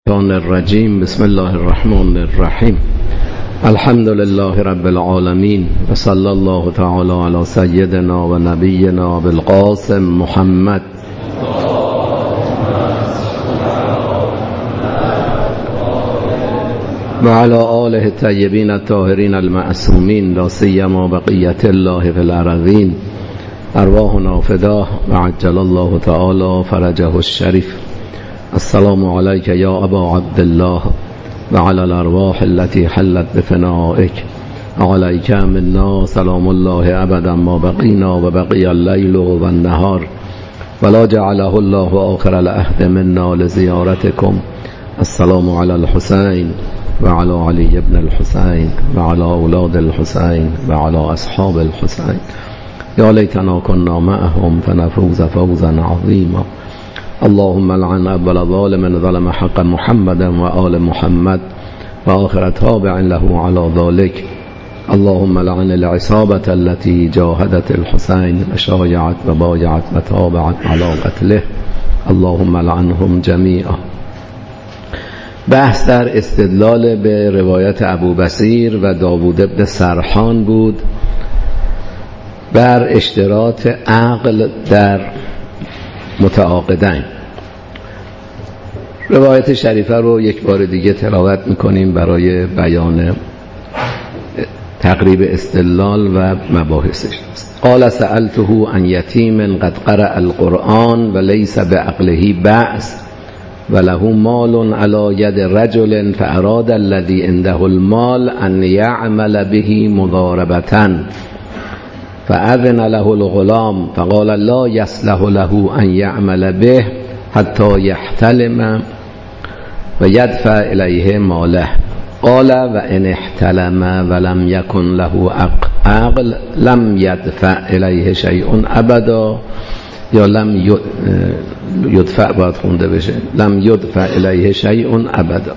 الرجیم. بسم الله الرحمن الرحیم. الحمد لله رب العالمین و صلی الله تعالی علی سیدنا و نبینا بالقاسم محمد و علی آله الطیبین الطاهرین المعصومین لا سیما بقیة الله فی الارضین. ارواحنا فداه و عجل الله تعالی فرجه الشریف. السلام علیک یا ابا عبدالله و علی الارواح التي حلت بفنائک علیک منا سلام الله ابدا ما بقینا و بقی اللیل و النهار ولا جعله الله آخر العهد منا لزیارتکم. السلام علی الحسین و علی علی ابن الحسین و علی اولاد الحسین و علی اصحاب الحسین. یا لیتنا كنا معهم فنفوز فوزا عظیما. اللهم لعن اول ظالم ظلم حق محمد و آل محمد و آخر تابع له على ذلك. اللهم لعن العصابة التي جاهدت الحسين و شایعت و بایعت و تابعت على قتله. اللهم لعنهم جميعا. بحث در استدلال به روایت ابو بصیر و داوود ابن سرحان بود بر اشتراط عقل در متعاقدین. روایت شریفه رو یک بار دیگه تلاوت میکنیم برای بیان تقریب استدلال و مباحثش. قال سألته عن یتیم قد قرأ القرآن و لیس بعقله بأس و له مال على ید رجل فأراد الذي عنده المال ان يعمل به مضاربة فأذن له الغلام فقال لا يصلح له أن يعمل به حتى يحتلم و يدفع إليه ماله. قال وإن احتلم ولم يكن له عقل لم يدفع إليه شيء أبدا. یا لم يدفع باید خونده بشه لم يدفع إليه شيء أبدا.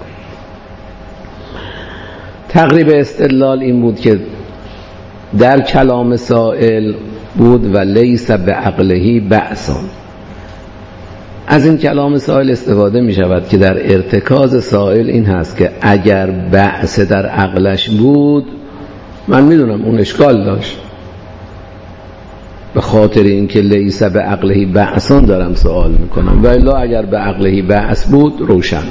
تقریب استدلال این بود که در کلام سائل بود و لیس بعقله بأسان. از این کلام سائل استفاده می شود که در ارتکاز سائل این هست که اگر بأس در عقلش بود، من می دونم اون اشکال داشت، به خاطر اینکه لیس بعقله بأسان دارم سوال می کنم، و الا اگر بعقله بأس بود روشن.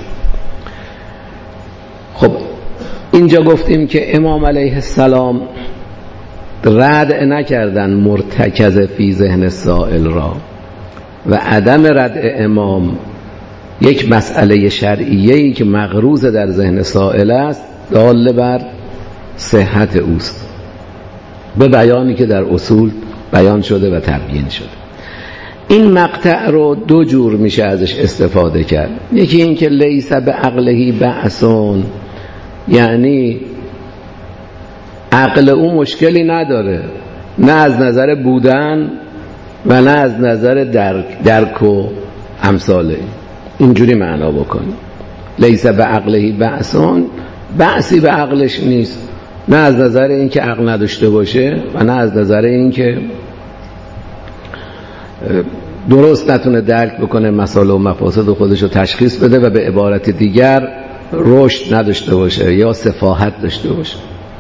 خب اینجا گفتیم که امام علیه السلام رد نکردن مرتکز فی ذهن سائل را و عدم رد امام یک مسئله شرعیه‌ای که مغروض در ذهن سائل است دال بر صحت اوست، به بیانی که در اصول بیان شده و تبیین شده. این مقطع رو دو جور میشه ازش استفاده کرد. یکی این که لیس بعقله بأسون، یعنی عقل او مشکلی نداره، نه از نظر بودن و نه از نظر درک و امثاله. اینجوری معنا بکنیم لیس بعقله بأسون، بأسی به عقلش نیست، نه از نظر این که عقل نداشته باشه و نه از نظر این که درست نتونه درک بکنه مسائل و مفاسد خودش رو تشخیص بده و به عبارت دیگر رشد نداشته باشه یا سفاهت داشته باشه.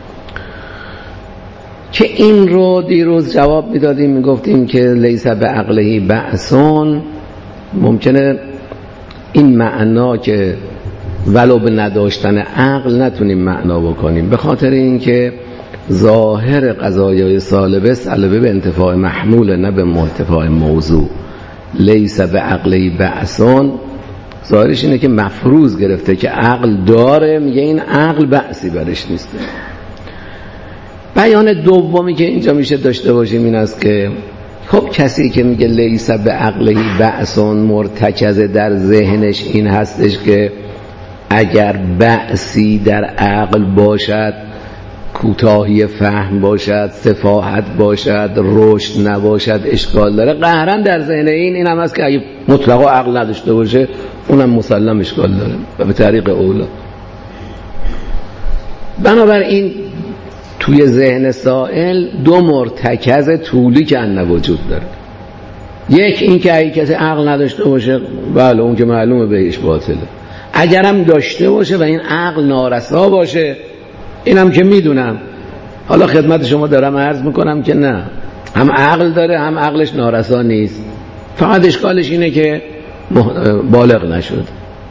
که این رو دیروز جواب میدادیم، میگفتیم که لیس بعقله بأسون ممکنه این معنا که ولو به نداشتن عقل نتونیم معنا بکنیم، به خاطر اینکه ظاهر قضایای سالبه سلبه به انتفاع محمول نه به انتفاع موضوع. لیس بعقله بأسون ظاهرش اینه که مفروض گرفته که عقل داره، میگه این عقل بأسی برش نیست. بیان دومی که اینجا میشه داشته باشیم این است که خب کسی که میگه لیس بعقله بأسون مرتکز در ذهنش این هستش که اگر بأسی در عقل باشد، کوتاهی فهم باشد، سفاهت باشد، رشد نباشد، اشکال داره. قهرن در ذهن این هم هست که اگه مطلقا عقل نداشته باشه اونم مسلم اشکال داره و به طریق اولا. بنابراین توی ذهن سائل دو مرتکز طولی که ان وجود داره. یک این که اگه کسی عقل نداشته باشه، بله اون که معلومه بهش باطله. اگرم داشته باشه و این عقل نارسا باشه، اینم که میدونم، حالا خدمت شما دارم عرض میکنم که نه، هم عقل داره هم عقلش نارسا نیست، فقط اشکالش اینه که بالغ نشد.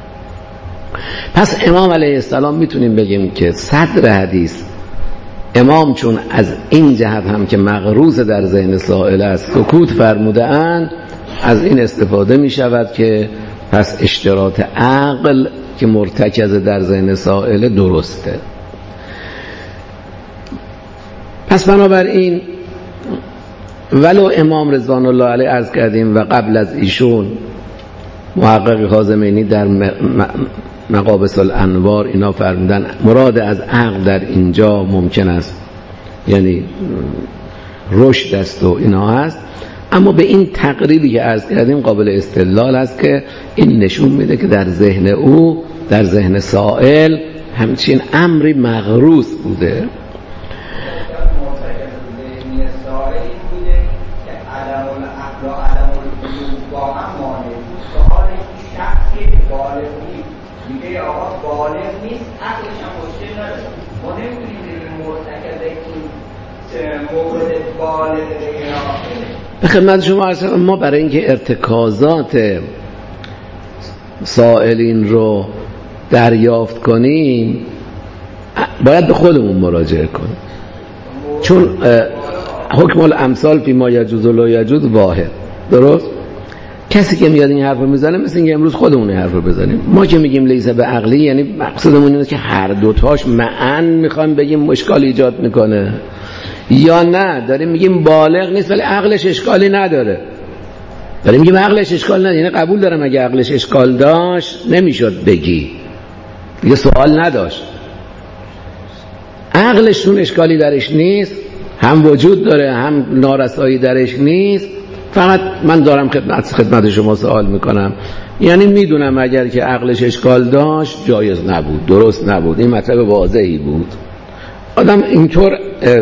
پس امام علیه السلام میتونیم بگیم که صدر حدیث امام چون از این جهت هم که مغروس در ذهن سائل است سکوت فرموده اند، از این استفاده می شود که پس اشتراط عقل که مرتکز در ذهن سائل درسته. پس بنابراین ولو امام رضوان الله علیه عرض کردیم و قبل از ایشون محقق کاظمینی در مقابس الانوار اینا فرمودن مراد از عقل در اینجا ممکن است یعنی رشد است و اینا هست، اما به این تقریبی که عرض کردیم قابل استدلال است که این نشون میده که در ذهن او، در ذهن سائل همچین امری مغروس بوده. میگه آقا بالغ نیست، عقلش هم مشکل نداره، ما نمیتونیم بگیم مرتکز این مورد بالغ غیر. به خدمت شما عرض کنم ما برای اینکه ارتکازات سائلین رو دریافت کنیم باید به خودمون مراجعه کنیم، چون حکم الامثال فی ما یجوز و لا یجوز واحد. درست؟ کسی که میاد این حرف رو میزنه مثل اینکه امروز خودمون این حرف رو بزنیم. ما که میگیم لیس به عقلی یعنی مقصودمون اینه که هر دوتاش معاً میخوایم بگیم مشکل ایجاد میکنه، یا نه داریم میگیم بالغ نیست ولی عقلش اشکالی نداره. داریم میگیم عقلش اشکال نداره، یعنی قبول دارم اگه عقلش اشکال داشت نمیشد بگی، دیگه سوال نداشت. عقلش چون اشکالی درش نیست، هم وجود داره هم نارسایی درش نیست، فقط من دارم خدمت شما سوال میکنم، یعنی میدونم اگر که عقلش اشکال داشت جایز نبود، درست نبود، این مطلب واضحی بود. آدم اینطور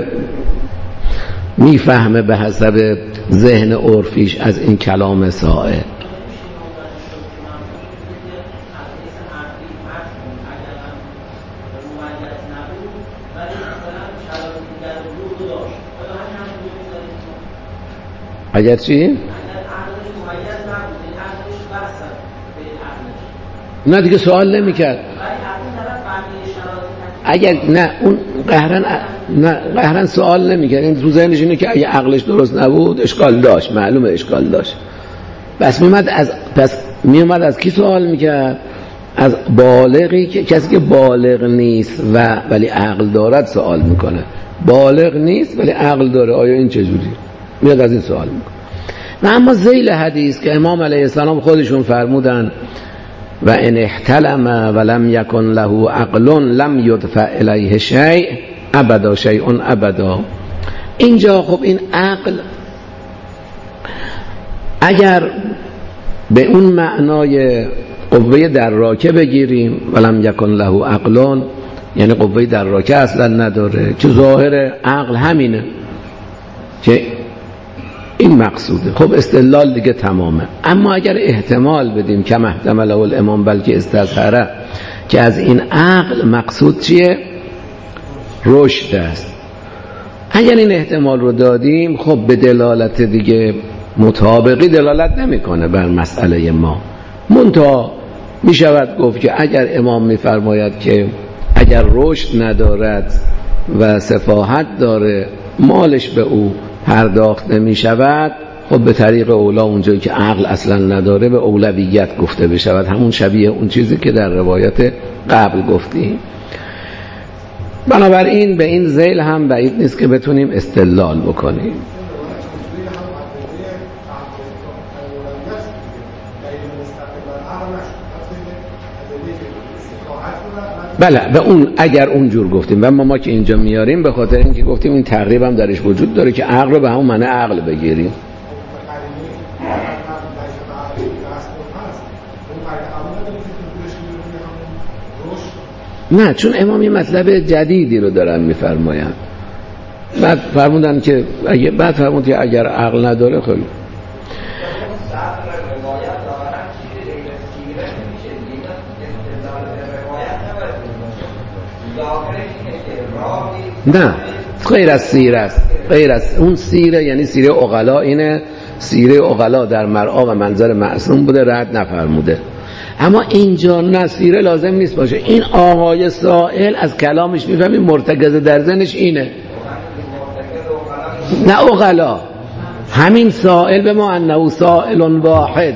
میفهمه به حسب ذهن عرفیش از این کلام سائل. اگر چی؟ نه دیگه سوال نمی‌کرد. اگر نه اون قهرن سوال نمی‌کرد، این تو ذهنش اینه که اگه عقلش درست نبود اشکال داشت، معلومه اشکال داشت. پس میومد از کی سوال می‌کرد؟ از بالغی که کسی که بالغ نیست و ولی عقل دارد سوال میکنه. بالغ نیست ولی عقل داره، آیا این چجوری؟ میاد از این سوال میکنه. و اما ذیل حدیث که امام علیه السلام خودشون فرمودن و ان احتلم ولم یکن له عقل لم یدفع الیه شیء ابدا شیء ابدا، اینجا خب این عقل اگر به اون معنای قوه دراکه بگیریم ولم یکن له عقل یعنی قوه دراکه اصلا نداره، که ظاهر عقل همینه که این مقصوده، خب استدلال دیگه تمامه. اما اگر احتمال بدیم که احتمله الامام بلکه استظهره که از این عقل مقصود چیه؟ رشد است، اگر این احتمال رو دادیم خب به دلالت دیگه مطابقی دلالت نمیکنه بر مسئله ما. منتها می شود گفت که اگر امام میفرماید که اگر رشد ندارد و سفاهت داره مالش به او پرداخت نمی شود، خب به طریق اولا اونجایی که عقل اصلا نداره به اولویت گفته بشود، همون شبیه اون چیزی که در روایت قبل گفتیم. بنابراین به این ذیل هم بعید نیست که بتونیم استدلال بکنیم. بله به اون اگر اونجور گفتیم و ما که اینجا میاریم به خاطر اینکه گفتیم این تقریب هم درش وجود داره که عقل رو به همون معنی عقل بگیریم. نه چون امام یه مطلب جدیدی رو دارن میفرماین، بعد فرمودن که اگر عقل نداره خیلی ظاهرش اینه که راهی نه غیر از سیره است، غیر از اون سیره، یعنی سیره عقلا اینه، سیره عقلا در مرعا و منظر معصوم بوده، رد نفرموده. اما اینجا نه سیره لازم نیست باشه. این آقای سائل از کلامش میفهمیم مرتکز در ذهنش اینه، نه عقلا، همین سائل به ما انه سائل واحد،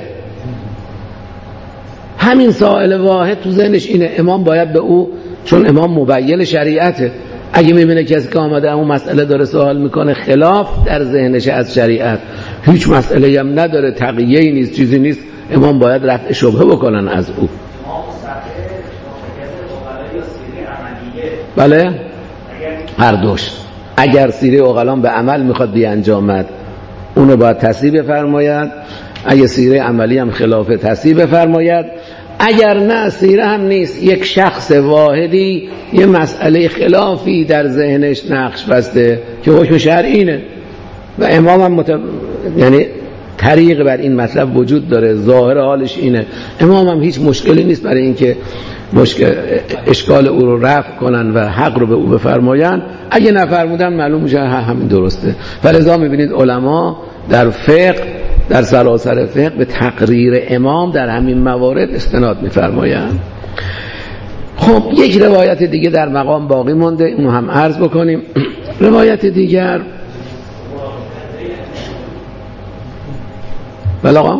همین سائل واحد تو ذهنش اینه. امام باید به او، چون امام مبین شریعته، اگه میبینه کسی که آمده اون مسئله داره سوال میکنه خلاف در ذهنش از شریعت، هیچ مسئله هم نداره، تقیه‌ای نیست، چیزی نیست، امام باید رفع شبهه بکنن از او. بله هر دوش. اگر سیره عقلان به عمل میخواد بیانجامد اونو باید تصحیح بفرماید، اگه سیره عملی هم خلاف تصحیح بفرماید. اگر نه سیره هم نیست، یک شخص واحدی یه مسئله خلافی در ذهنش نقش بسته که حکم شرعینه و امام هم یعنی طریق بر این مطلب وجود داره، ظاهر حالش اینه، امام هم هیچ مشکلی نیست برای اینکه اشکال او رو رفع کنن و حق رو به او بفرماین. اگه نفرمودن معلوم میشه همین درسته. فلذا میبینید علما در فقه، در سراسر فقه به تقریر امام در همین موارد استناد میفرمایند. خب یک روایت دیگه در مقام باقی مونده، اونو هم عرض بکنیم. روایت دیگر بلاغا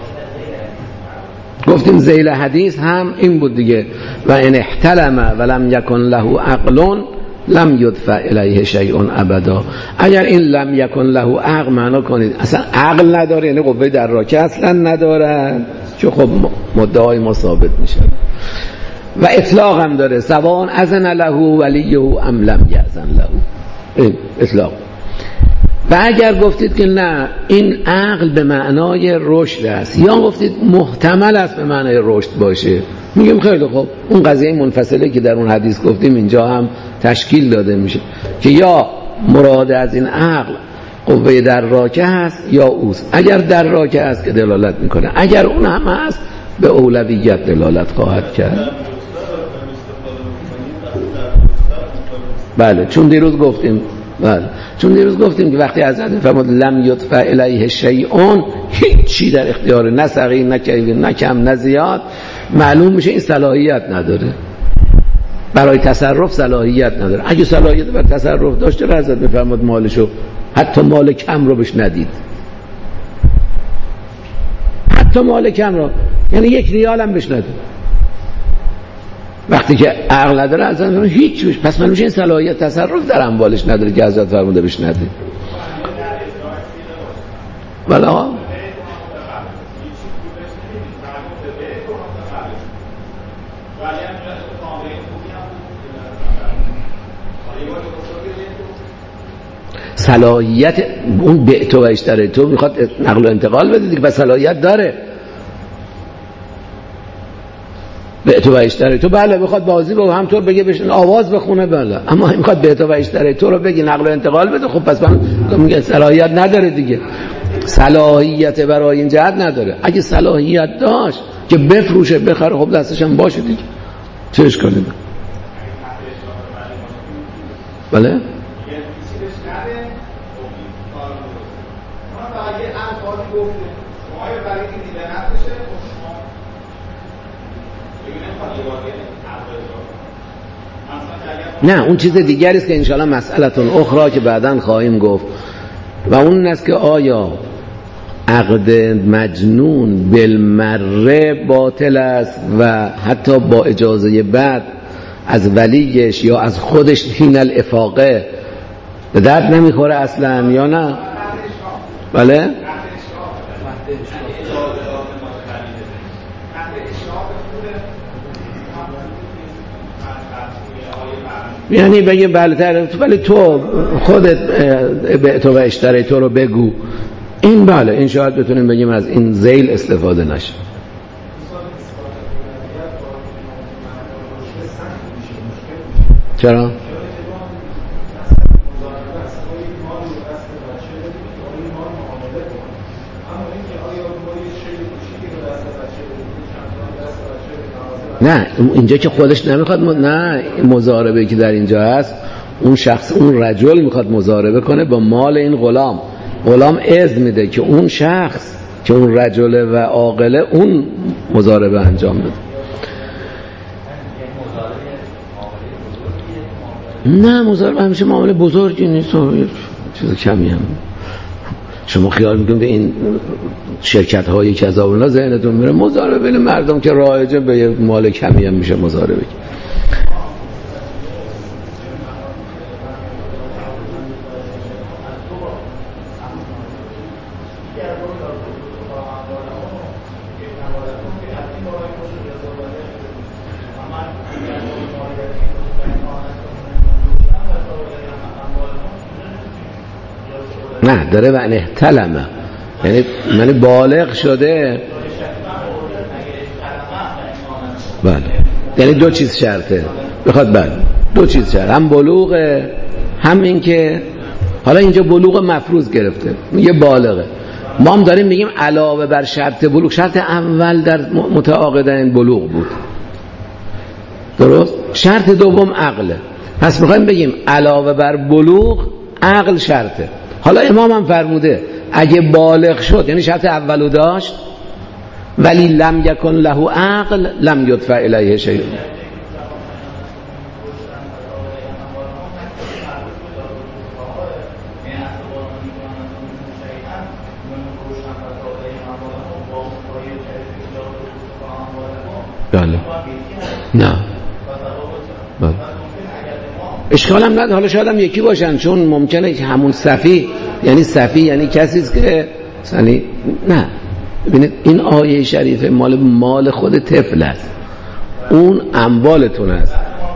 گفتیم ذیل حدیث هم این بود دیگه، و ان احتلم ولم یکن له عقل لم یدفع الیه شیء ابدا. اگر این لم یکن له عقل معنا کنید اصلا عقل نداره، یعنی قوه دراکه اصلا ندارن، که خب مدعای ما ثابت میشه. و اطلاق هم داره، سواء اذن له ولیه ام لم یأذن له، این اطلاق. و اگر گفتید که نه این عقل به معنای رشد است، یا گفتید محتمل است به معنای رشد باشه، میگیم خیلی خوب، اون قضیه منفصله که در اون حدیث گفتیم اینجا هم تشکیل داده میشه که یا مراد از این عقل قوه دراکه هست یا اوست. اگر دراکه است که دلالت میکنه، اگر اون هم هست به اولویت دلالت خواهد کرد. بله چون دیروز گفتیم که وقتی حضرت فرمود لم یدفع الیه شیء، هیچی در اختیار، نه صغیر نه کبیر نه کم نه زیاد، معلوم میشه این صلاحیت نداره، برای تصرف صلاحیت نداره. اگه صلاحیت بر تصرف داشته حضرت فرمود مالشو، حتی مال کم رو بهش ندید، حتی مال کم رو، یعنی 1 ریال هم بهش ندید. وقتی که عقل نداره اصلا هیچ چیز، پس من میشه این صلاحیت تصرف در اموالش نداره که حضرت فرموده بهش ندید. بله صلاحیت اون بعت و اشتری تو میخواد نقل و انتقال بده دیگه، پس صلاحیت داره. بعت و اشتری تو بله بخواد بازی به همطور بگه بشن آواز بخونه، بله، اما میخواد بعت و اشتری تو رو بگی نقل و انتقال بده، خب پس من میگم صلاحیت نداره دیگه، صلاحیت برای این جهت نداره. اگه صلاحیت داشت که بفروشه بخره، خب دستش هم باشه دیگه، چه اشکالی داره؟ بله نه اون چیز دیگری است که انشاءالله مسئلتون اخرى که بعداً خواهیم گفت، و اون است که آیا عقد مجنون بالمره باطل است و حتی با اجازه بعد از ولیش یا از خودش حین الافاقه به درد نمیخوره اصلا یا نه؟ بله یعنی بگه بله ولی تو خودت به تو و اشتری تو رو بگو، این بله این شاید بتونیم بگیم از این ذیل استفاده نشه. چرا؟ نه اینجا که خودش نمیخواد نه مضاربه که در اینجا هست اون شخص اون رجل میخواد مضاربه کنه با مال این غلام اذن میده که اون شخص که اون رجل و عاقله اون مضاربه انجام بده. نه مضاربه همیشه معامله بزرگی نیست، چیز کمی هم. شما خیال میکنید این شرکت های کذا و اینا ذهنتون میره مضاربه بین مردم که رایجه به یه مال کمی هم میشه مضاربه. نه داره و احتلمه یعنی بالغ شده. بله یعنی دو چیز شرطه بخواد. بله دو چیز شرط، هم بلوغه هم این که حالا اینجا بلوغ مفروض گرفته میگه بالغه. ما هم داریم میگیم علاوه بر شرط بلوغ، شرط اول در متعاقدین بلوغ بود، درست؟ شرط دوم عقله. پس میخوایم بگیم علاوه بر بلوغ عقل شرطه. حالا امام هم فرموده اگه بالغ شد یعنی شرط اولو داشت ولی لم یکن له عقل لم یدفع الیه شیء. بله نه بله اشکال هم نداره. حالا شاید هم یکی باشن، چون ممکنه که همون صفی یعنی کسی است که یعنی نه. ببینید این آیه شریفه مال خود طفل است، اون اموالتون است.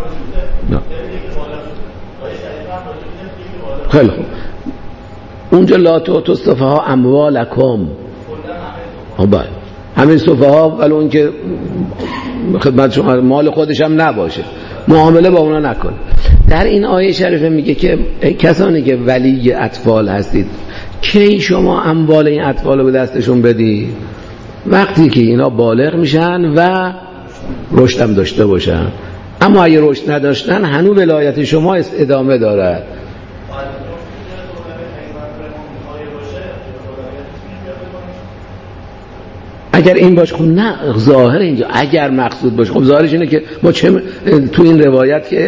خیلی خوب اونجا لا تؤتوا السفهاء اموالکم، بله همین سفها ولی اون که خدمت شما مال خودش هم نباشه معامله با اونا نکن. در این آیه شریفه میگه که کسانی که ولی اطفال هستید کی شما اموال این اطفال رو به دستشون بدی؟ وقتی که اینا بالغ میشن و رشد هم داشته باشن. اما اگه رشد نداشتن هنوز ولایت شما ادامه دارد. اگر این باشه خب نه ظاهر اینجا اگر مقصود باشه خب ظاهرش اینه که ما چه تو این روایت که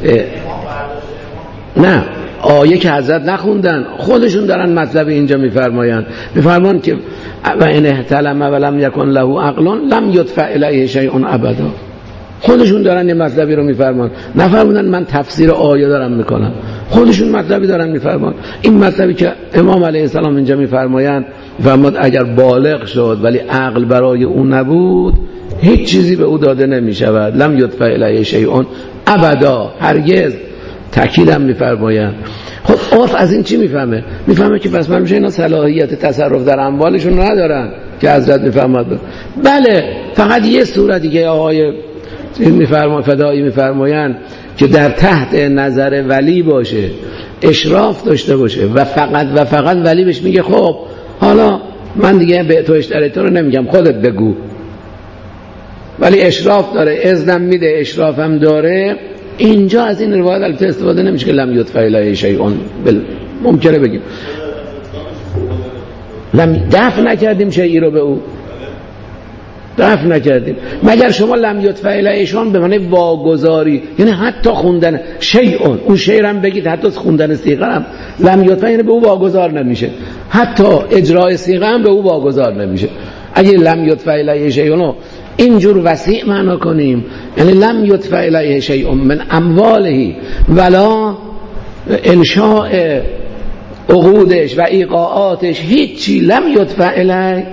نه آیه که حضرت نخوندن خودشون دارن مطلب اینجا میفرمایند که و ان احتلم ولم یکن له عقل لم یدفع الیه شیء ابدا. خودشون دارن یه مطلبی رو میفرمان، نفرمودن من تفسیر آیه دارم میکنم، خودشون مطلبی دارن میفرمان. این مطلبی که امام علیه السلام اینجا میفرمایند فرمود اگر بالغ شد ولی عقل برای او نبود هیچ چیزی به او داده نمیشود لم یدفع الیه شیء ابدا، هرگز. تاکیدم میفرمایند. خب عرف از این چی میفهمه که پس من میشه اینا صلاحیت تصرف در اموالشون ندارن که حضرت میفرماد. بله فقط یه صورتی که آقای فدایی میفرمایند که در تحت نظر ولی باشه، اشراف داشته باشه و فقط ولی بهش میگه خب حالا من دیگه به تو اشتریتو رو نمیگم خودت بگو، ولی اشراف داره، اذنم میده، اشرافم داره. اینجا از این روایت البته استفاده نمیشه که لم یدفع الیه شیء، ممکنه بگیم دفع نکردیم شیئی رو به او، دفع نکردیم. مگر شما لم یدفع الیهشون به معنی واگذاری، یعنی حتی خوندن شیء، اون شیء هم بگید حتی خوندن صیغه هم لم یدفع یعنی به او واگذار نمیشه، حتی اجرای صیغه هم به او واگذار نمیشه. اگه لم یدفع الیه شیء اینجور وسیع معنا کنیم یعنی لم یدفع الیه شیء من امواله ولا انشاء عقودش و ایقاعاتش، هیچی لم یدفع الیه.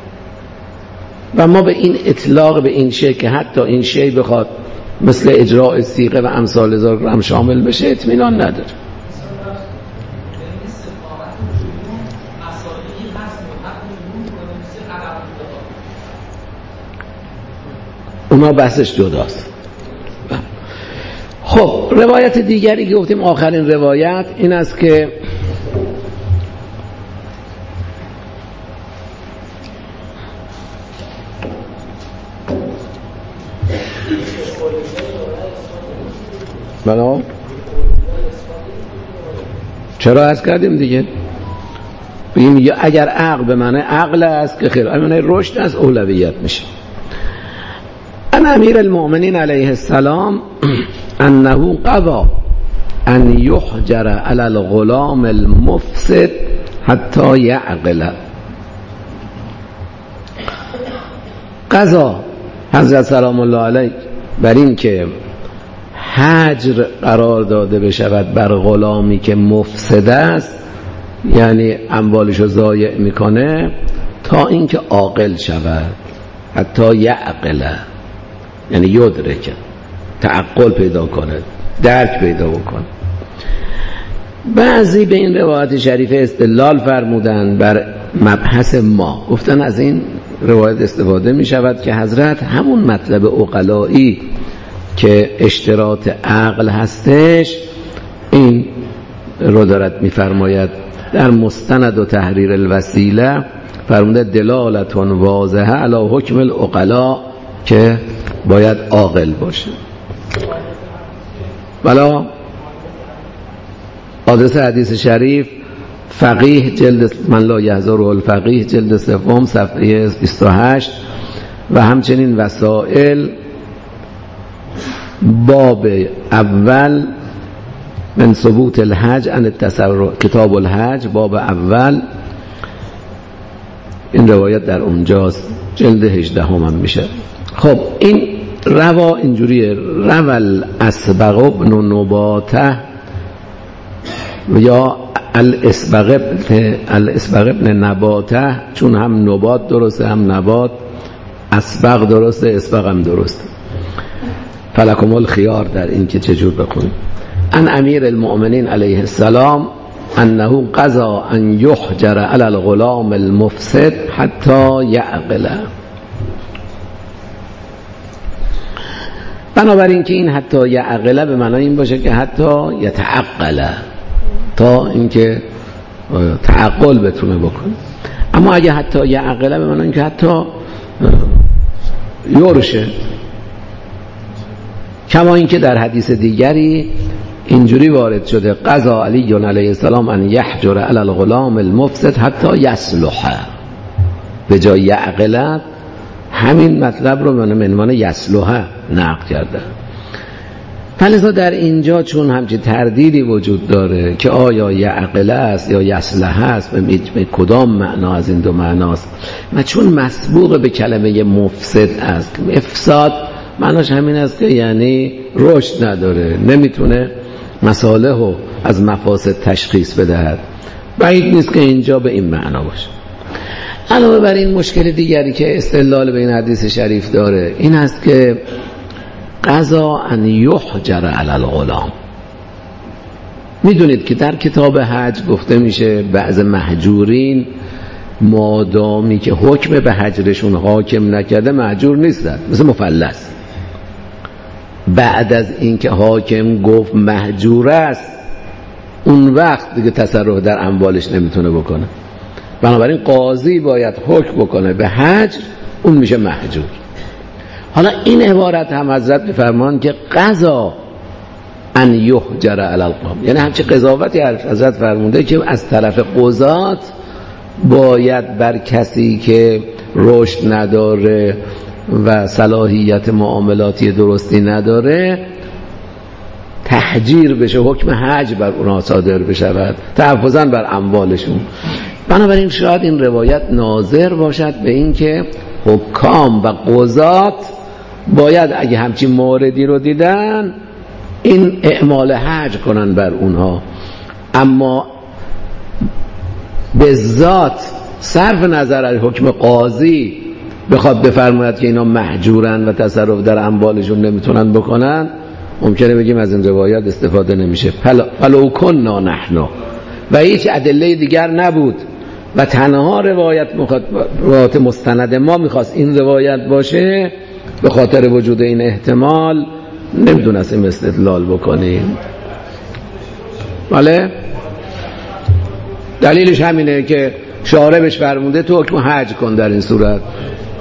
و ما به این اطلاق به این شیء که حتی این شیء بخواد مثل اجراء صیغه و امثال هزار هم شامل بشه اطمینان نداره. اونا بحثش جداست. خب روایت دیگری که گفتیم آخرین روایت این است که بلا چرا عرض کردیم دیگه بگیم اگر عقل به معنی عقل است که خیر، به معنی رشد از اولویت میشه. ان امیر المؤمنین علیه السلام انه قضا ان یحجر علی الغلام المفسد حتی یعقل. قضا حضرت سلام الله علیه بر این که حجر قرار داده بشود بر غلامی که مفسد است، یعنی اموالشو ضایع میکنه تا اینکه عاقل شود، حتی یعقل یعنی یدرک، تعقل پیدا کنه، درک پیدا بکنه. بعضی به این روایت شریفه استدلال فرمودن بر مبحث ما، گفتن از این روایت استفاده می شود که حضرت همون مطلب عقلایی که اشتراط عقل هستش این رو دارد می فرماید در مستند و تحریر الوسیله، فرموده دلالتون واضحه علی حکم العقلا که باید عاقل باشه. بلا آدرس حدیث شریف فقیه جلد من لا یحضره الفقیه جلد سوم صفحه 28 و همچنین وسائل باب اول من ثبوت الحج عن التسرع، کتاب الحج باب اول، این روایت در اونجاست، جلد 18 هم میشه. خب این روا اینجوریه: روال اسبغ ابن نباته یا الاسبغ ابن نباته، چون هم نبات درسته هم نبات، اسبغ درسته اسبغ هم درسته، فلکم الخیار در این که چجور بخونیم. ان امیر المؤمنین علیه السلام انه قضا ان یحجر علی الغلام المفسد حتی یعقل. بنابراین که این حتی یعقل به معنای این باشه که حتی یتعقل، تا اینکه تعقل بتونه بکنه. اما اگه حتی یعقل به معنای این که حتی یورشه، کما اینکه در حدیث دیگری اینجوری وارد شده: قضا علی علیه السلام ان یحجر علی الغلام المفسد حتی یصلح. به جای یعقل همین مطلب رو به عنوان یصلح نقل کرده. فلذا در اینجا چون همچین تردیدی وجود داره که آیا یعقل است یا یصلح است، به کدام معنا از این دو معناست، و چون مسبوق به کلمه مفسد است، افساد معناش همین است که یعنی رشد نداره، نمیتونه مصالح رو از مفاسد تشخیص بدهد، بعید نیست که اینجا به این معنا باشه. علاوه بر این مشکل دیگری که استدلال به این حدیث شریف داره این است که قضا ان یحجر علی الغلام. میدونید که در کتاب حج گفته میشه بعض محجورین مادامی که حکم به حجرشون حاکم نکرده محجور نیستن، مثل مفلس. بعد از اینکه حاکم گفت محجور است، اون وقت دیگه تصرف در اموالش نمیتونه بکنه. بنابراین قاضی باید حکم بکنه به حجر، اون میشه محجور. حالا این عبارت هم حضرت میفرمان که قضا ان یحجر علی الغلام، یعنی همچه قضاوتی حضرت فرمونده که از طرف قضات باید بر کسی که رشد نداره و صلاحیت معاملاتی درستی نداره تحجیر بشه، حکم حج بر اونها صادر بشود تحفظاً بر اموالشون. بنابراین شاید این روایت ناظر باشد به این که حکام و قضات باید اگه همچین موردی رو دیدن این اعمال حج کنن بر اونها، اما به ذات صرف نظر از حکم قاضی بخواد بفرماید که اینا محجورن و تصرف در اموالشون نمیتونن بکنن، ممکنه بگیم از این روایت استفاده نمیشه. فلو کننا نحن، و هیچ ادله دیگر نبود و تنها روایت مستند ما میخواست این روایت باشه، به خاطر وجود این احتمال نمیدونستیم استدلال بکنیم. بله دلیلش همینه که شاربش فرموده تو حکم حج کن در این صورت.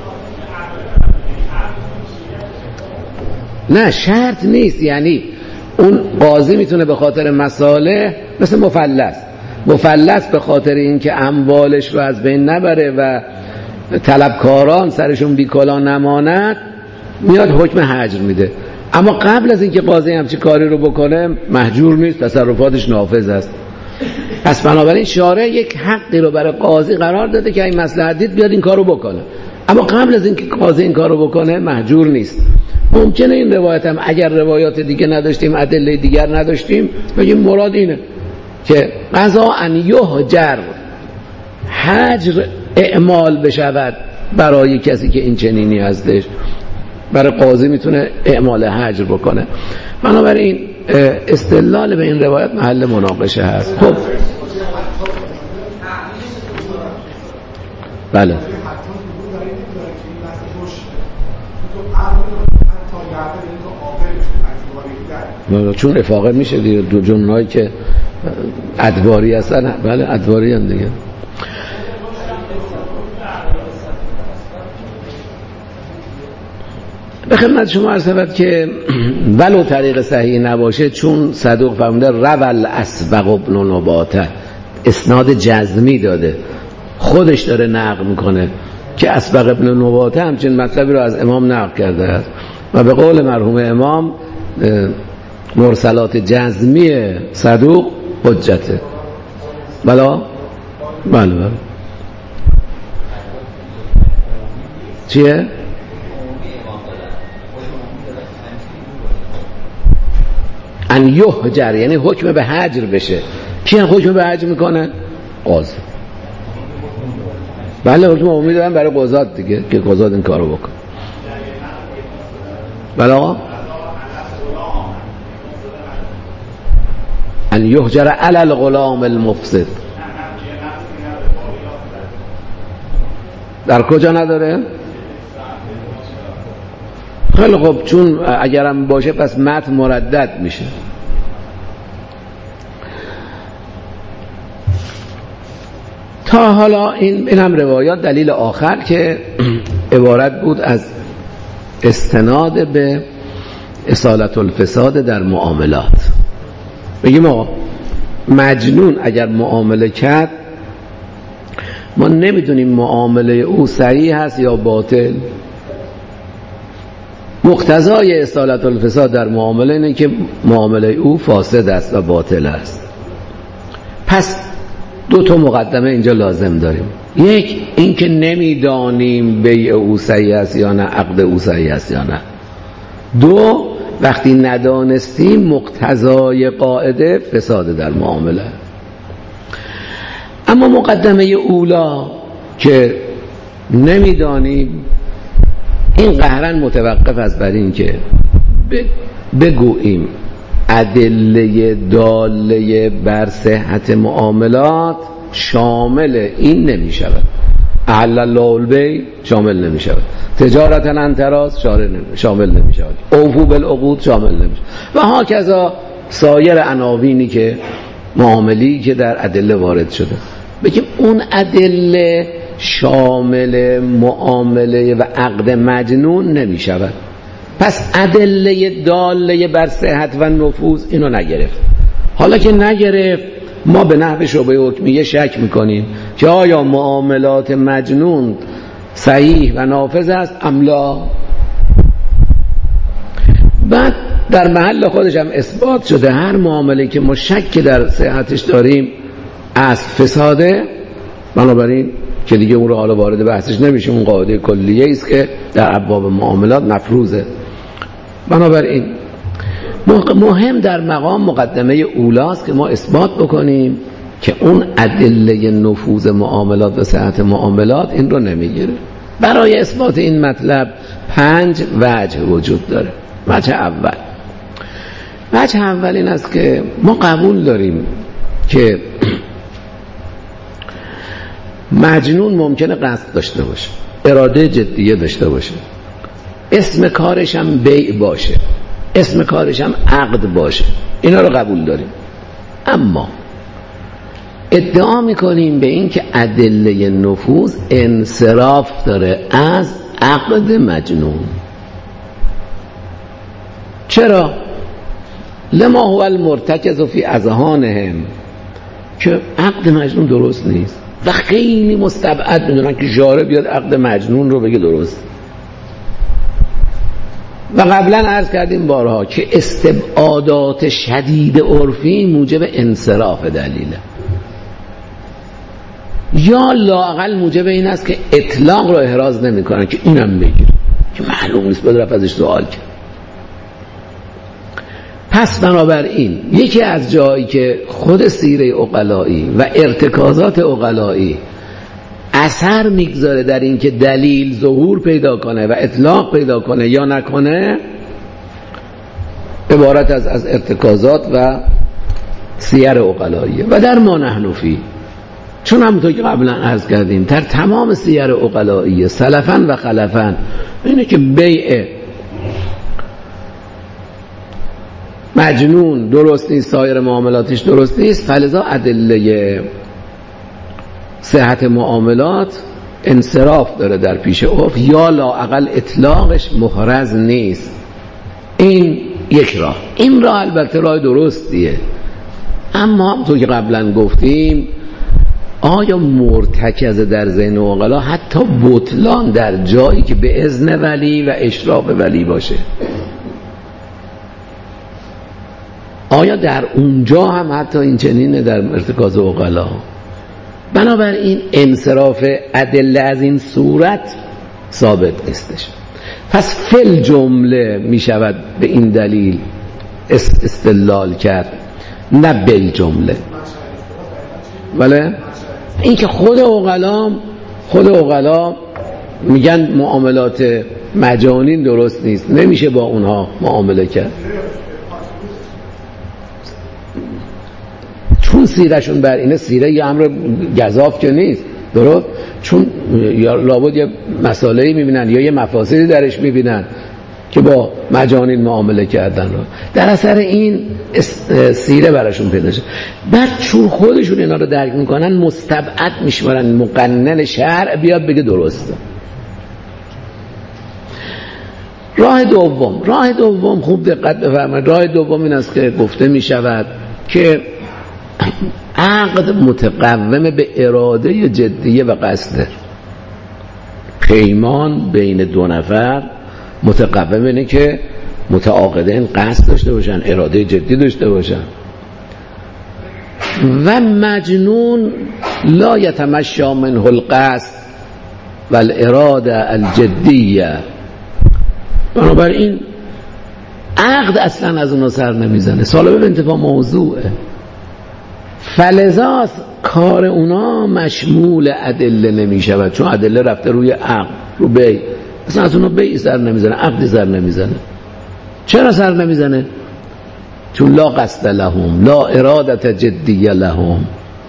نه شرط نیست، یعنی اون قاضی میتونه به خاطر مصالح، مثل مفلس به خاطر اینکه اموالش رو از بین نبره و طلبکاران سرشون بیکلا نماند، میاد حکم حجر میده. اما قبل از اینکه قاضی همچین کاری رو بکنه محجور نیست، تصرفاتش نافذ است. پس بنابراین شارع یک حقی رو برای قاضی قرار داده که این مصلحت دید بیاد این کارو بکنه، اما قبل از اینکه قاضی این کارو بکنه محجور نیست. ممکنه این روایت هم اگر روایات دیگه نداشتیم، ادله دیگر نداشتیم، بگیم مراد اینه که قضا ان یهجر، حجر اعمال بشود برای کسی که این چنینی هستش، برای قاضی میتونه اعمال حجر بکنه. بنابراین استدلال به این روایت محل مناقشه هست. خب بله، چون افاقه میشه دیگه، دو جنایی که ادواری هستن، بله ادواری هم دیگه. به خدمت شما عرض شود که ولو طریق صحیح نباشه، چون صدوق فرموده رول اسبق ابن نباته، اسناد جزمی داده، خودش داره نقل میکنه که اسبق ابن نباته همچین مطلبی رو از امام نقل کرده است و به قول مرحوم امام مرسلات جزمی صدوق حجته. بله چیه؟ ان یهجر یعنی حکم به حجر بشه. کی حکم به حجر میکنه؟ قاضی. بله حکم عمومی دارن برای قضات دیگه که قضات این کارو بکن. بله آقا ان یهجر علی الغلام المفسد در کجا نداره؟ خیلی خب، چون اگرم باشه پس متن مردد میشه. تا حالا این هم روایات دلیل آخر که عبارت بود از استناد به اصالت الفساد در معاملات. بگیم آقا مجنون اگر معامله کرد، ما نمیدونیم معامله او صحیح هست یا باطل. مقتضای اصالت الفساد در معامله اینه که معامله او فاسد است و باطل است. پس دو تا مقدمه اینجا لازم داریم. یک، این که نمیدانیم بیع او صحیح است یا نه، عقد او صحیح است یا نه. دو، وقتی ندانستیم مقتضای قاعده فساد در معامله. اما مقدمه اولا که نمیدانیم، این قهرن متوقف است بر این که بگوییم ادله داله بر صحت معاملات شامل این نمی شود. احل الله البیع شامل نمی شود، تجارتا عن تراض شامل نمی شود، اوفوا بالعقود شامل نمی شود و هاکذا سایر عناوینی که معاملی که در ادله وارد شده. بگیم اون ادله شامل معامله و عقد مجنون نمی شود. پس ادله داله بر صحت و نفوذ اینو نگرفت. حالا که نگرفت، ما به نحو شبهه حکمیه شک میکنیم که آیا معاملات مجنون صحیح و نافذ است ام لا. بعد در محل خودش هم اثبات شده هر معامله که ما شک در صحتش داریم از فساده، بنابراین که دیگه اون رو حالا وارد بحثش نمیشه، اون قاعده کلیه است که در ابواب معاملات مفروضه. بنابراین مهم در مقام مقدمه اولاست که ما اثبات بکنیم که اون ادله نفوذ معاملات و صحت معاملات این رو نمیگیره. برای اثبات این مطلب 5 وجه وجود داره. وجه اول این است که ما قبول داریم که مجنون ممکنه قصد داشته باشه، اراده جدیه داشته باشه، اسم کارش هم بیع باشه، اسم کارش هم عقد باشه، اینا رو قبول داریم. اما ادعا میکنیم به این که ادله نفوذ انصراف داره از عقد مجنون. چرا؟ لما هو المرتکز فی اذهانهم، که عقد مجنون درست نیست و خیلی مستبعد میدونن که ژاره بیاد عقد مجنون رو بگه درست. و قبلا عرض کردیم بارها که استبعادات شدید عرفی موجب انصراف دلیله، یا لااقل موجب این است که اطلاق رو احراز نمی‌کنن که اینم بگیر که معلوم نیست، باید رفت ازش سوال کرد. پس بنابراین یکی از جایی که خود سیره عقلایی و ارتکازات عقلایی اثر میگذاره در این که دلیل ظهور پیدا کنه و اطلاق پیدا کنه یا نکنه، عبارت از ارتکازات و سیر عقلاییه. و در ما نحن فی، چون همونطور که قبلا عرض کردیم در تمام سیر عقلاییه سلفاً و خلفاً اینه که بیع مجنون درست نیست، سایر معاملاتش درست نیست، فلذا ادله صحت معاملات انصراف داره در پیش عرف، یا لااقل اطلاقش محرز نیست. این یک راه، این راه البته راه درستیه، اما همونطور که قبلا گفتیم آیا مرتکز در ذهن عقلا حتی بطلان در جایی که به اذن ولی و اشراف ولی باشه، آیا در اونجا هم حتی این چنینه در ارتکاز عقلا؟ بنابراین انصراف ادله از این صورت ثابت نیستش. پس فل جمله می شود به این دلیل استدلال کرد، نه بل جمله. بله این که خود عقلا میگن معاملات مجانین درست نیست، نمیشه با اونها معامله کرد، چون سیرشون بر اینه. سیره یه امر گزاف که نیست، درست؟ چون یا لابد یه مسائلی میبینن یا یه مفاسدی درش میبینن که با مجانین معامله کردن رو، در اثر این سیره براشون پیدا شد. بعد چون خودشون اینا رو درک میکنن مستبعد میشورن مقنن شرع بیاد بگه درسته. راه دوم خوب دقت بفرمایید، راه دوم این است که گفته میشود که عقد متقوم به اراده جدیه و قصده. پیمان بین دو نفر متقوم اینه که متعاقدین قصد داشته باشن، اراده جدی داشته باشن. و مجنون لا یتمشی منه القصد و الاراده الجدیه، بنابراین عقد اصلا از اونها سر نمیزنه، سالبه به انتفاع موضوعه. فلذا کار اونا مشمول ادله نمی شود، چون ادله رفته روی عقد، رو بیع، اصلا از اونا بیع سر نمیزنه، عقد سر نمیزنه. چرا سر نمیزنه؟ چون لا قصد لهم، لا ارادت جدیه لهم.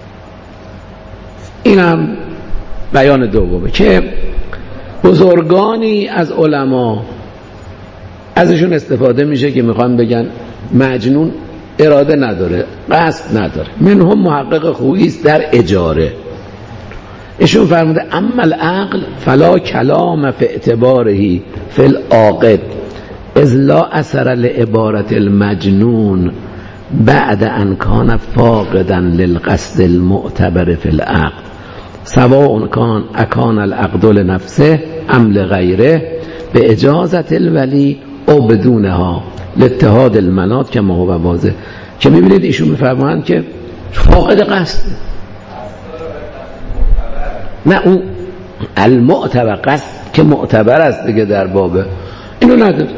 اینم بیان دومه که بزرگانی از علما ازشون استفاده میشه که میخوان بگن مجنون اراده نداره، قصد نداره. منهم محقق خوییست در اجاره، ایشون فرموده اما العقل فلا کلام فی اعتبارهی فی العاقد اذ لا اثر لعبارت المجنون بعد ان کان فاقدا للقصد المعتبر فی العقد سواء کان العقد لنفسه ام لغیره به اجازت الولی او بدونها لاتحاد المنات که ما هو واضح. که میبینید ایشون میفرمایند که فاقد قصد، نه اون المعتبر قصد که معتبر است دیگه در بابه، اینو نداره.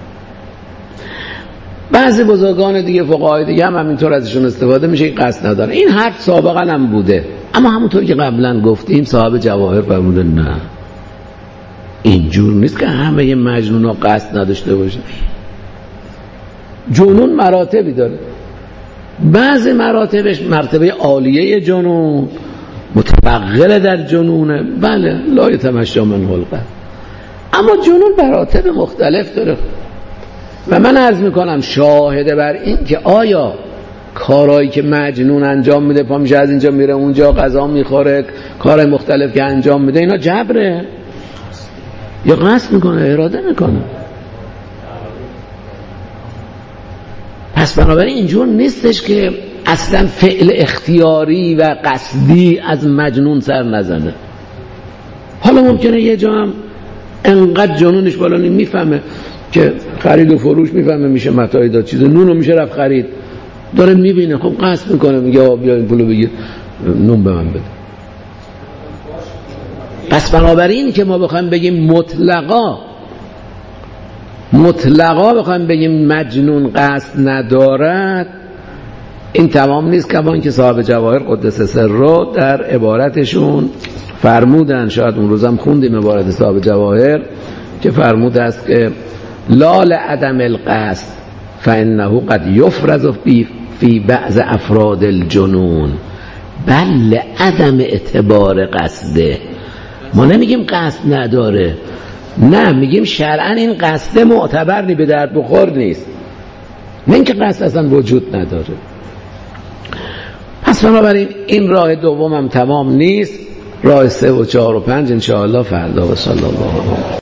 بعضی بزرگان دیگه فقهای دیگه هم همینطور ازشون استفاده میشه که قصد نداره. این حرف سابقا هم بوده، اما همونطور که قبلا گفتیم صاحب جواهر فرموده نه اینجور نیست که همه ی مجنون ها قصد نداشته باشه. جنون مراتبی داره، بعضی مراتبش مرتبه عالیه جنون، متبقل در جنونه، بله لا یتمشی منه القصد، اما جنون مراتب مختلف داره. و من عرض میکنم شاهده بر این که آیا کارهایی که مجنون انجام میده، پا میشه از اینجا میره اونجا، غذا میخوره، کارهای مختلف که انجام میده، اینا جبره یا قصد میکنه، اراده میکنه؟ پس بنابراین اینجور نیستش که اصلا فعل اختیاری و قصدی از مجنون سر نزنه. حالا ممکنه یه جا هم انقدر جنونش بالا میفهمه که خرید و فروش میفهمه میشه متاعی داد چیز نونو میشه رفت خرید، داره میبینه خب قصد میکنه میگه بیا این پولو بگیر نون به من بده. پس بنابراین که ما بخوایم بگیم مطلقا بخوایم بگیم مجنون قصد ندارد، این تمام نیست. که که صاحب جواهر قدس سره در عبارتشون فرمودن، شاید اون روزم خوندیم عبارت صاحب جواهر که فرمود است که لا لعدم القصد فانه قد یفرز فی بعض افراد الجنون بل لعدم اعتبار قصده. ما نمیگیم قصد نداره، نه میگیم شرعا این قصد معتبر نی، به درد بخور نیست، نه اینکه قصد اصلا وجود نداره. پس بنابراین این راه دوم هم تمام نیست، راه 3 و 4 و 5 انشاءالله فردا. و صلی الله علیه